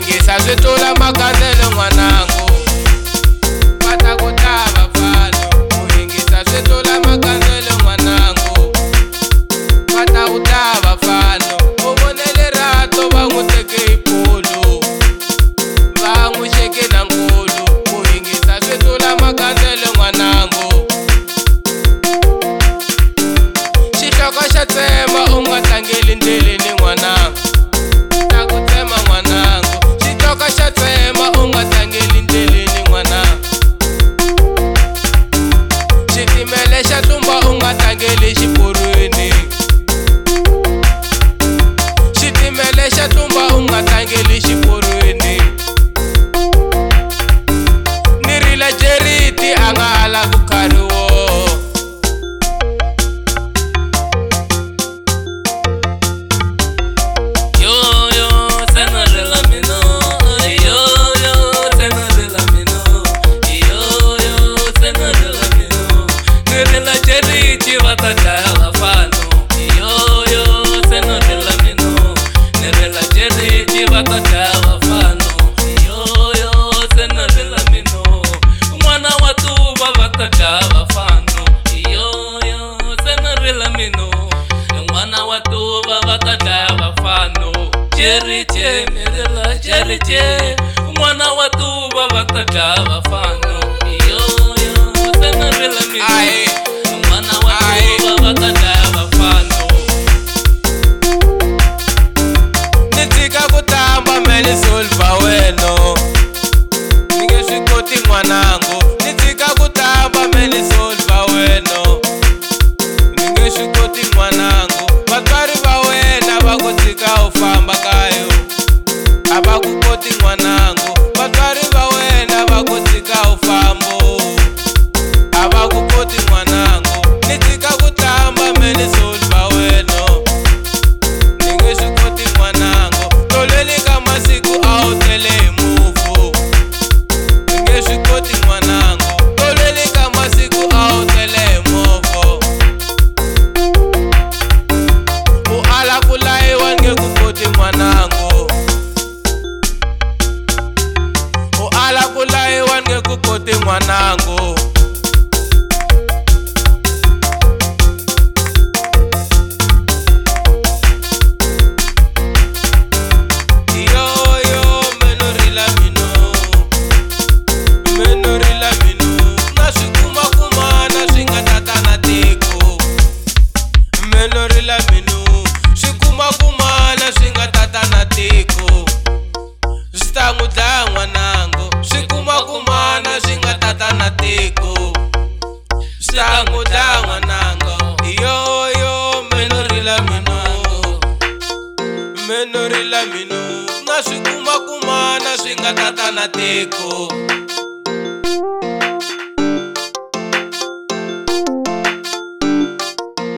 yingisa swi tlula makandlele n'wanangu. Pata ku tava fano, ku yingisa swi tlula makandlele n'wanangu. Pata ku tava fano, u vonele rato va n'wi teke hi pulu, va n'wi xeke na nkulu. Ku yingisa swi tlula makandlele n'wanangu. Xihloko xa tsema u nga tlangeli ndleleni n'wanangu. Ta ku tsema n'wanangu, xihloko xa tsema u nga tlangeli ndleleni n'wanangu. Xitimele xa tlumba u nga tlangeli xiporweni. Xitimele xa tlumba u nga tlangeli xiporweni. Ni rila Jeriti a nga ha lavi nkarhi woho. Jerite, mwana wa tuba vataja vafano. Yo sena rila mino, mwana wa tuba vataja vafano. Nitika kutamba meli solva weno, ninge swi koti n'wanangu. Nitika kutamba meli solva weno, ninge swi koti n'wanangu. Vatswari va wena va ku tshika u famba kayo, a va ku koti n'wanangu. Vatswari va wena va ku tshika u fambo, a va ku koti n'wanangu. Ni tshika ku tlamba meli solva weno, ni nge swi koti n'wanangu. Tolweni ka masiku a wu tele hi mufu, ni nge swi koti n'wanangu. Tolweni ka masiku a wu tele hi movho. U ala ku layiwa ni nge ku koti n'wanangu. U ala ku layiwa ni nge ku koti n'wanangu. Menori la minu, na swi kuma na swi nga tata na tiko.